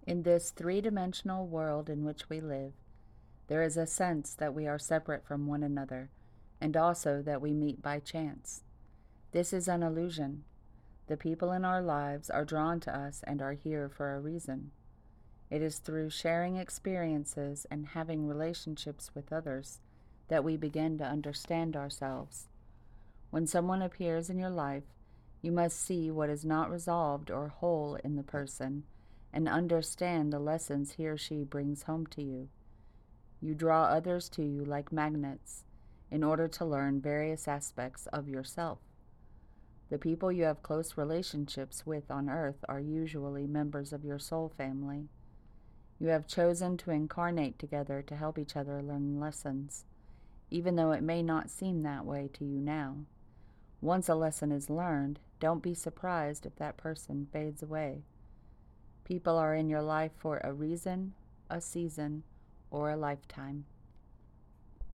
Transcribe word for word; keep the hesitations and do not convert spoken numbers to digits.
In this three dimensional world in which we live, there is a sense that we are separate from one another, and also that we meet by chance. This is an illusion. The people in our lives are drawn to us and are here for a reason. It is through sharing experiences and having relationships with others that we begin to understand ourselves. When someone appears in your life, you must see what is not resolved or whole in the person and understand the lessons he or she brings home to you. You draw others to you like magnets in order to learn various aspects of yourself. The people you have close relationships with on earth are usually members of your soul family. You have chosen to incarnate together to help each other learn lessons, even though it may not seem that way to you now. Once a lesson is learned, don't be surprised if that person fades away. People are in your life for a reason, a season, or a lifetime.